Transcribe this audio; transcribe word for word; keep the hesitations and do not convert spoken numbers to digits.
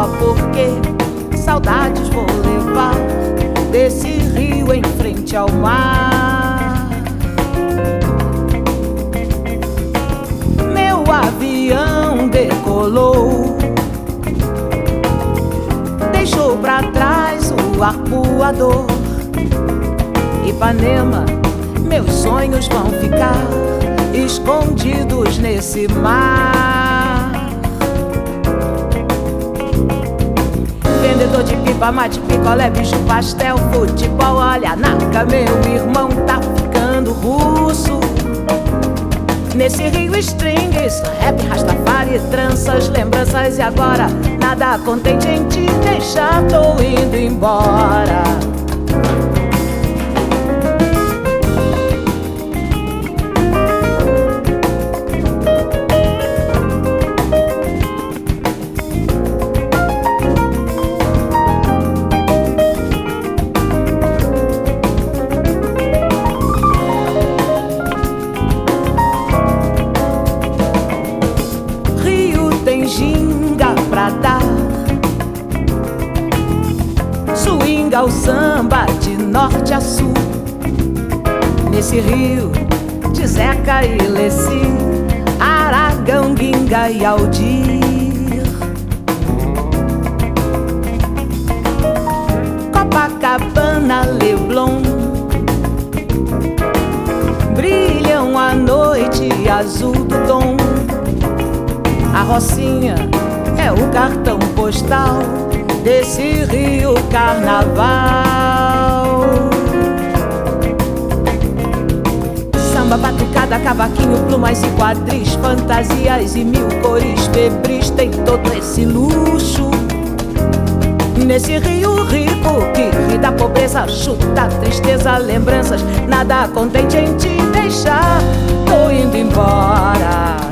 só porque saudades vou levar desse rio em frente ao mar. Meu avião decolou, deixou pra trás o arpoador. Ipanema, meus sonhos vão ficar escondidos nesse mar. Vendedor de pipa, mate, picolé, bicho, pastel, futebol, olha naca, meu irmão tá ficando russo. Nesse rio strings, rap, rastafari, tranças, lembranças. E agora, nada contente em te deixar, tô indo embora. Tem ginga pra dar, swing ao samba de norte a sul. Nesse rio de Zeca e Leci, Aragão, Guinga e Aldir. Copacabana, Leblon, brilham a noite azul do tom. A Rocinha é o cartão postal desse Rio Carnaval. Samba, batucada, cavaquinho, plumas e quadris, fantasias e mil cores febris. Tem todo esse luxo nesse rio rico que ri da pobreza, chuta a tristeza, lembranças. Nada contente em te deixar, tô indo embora.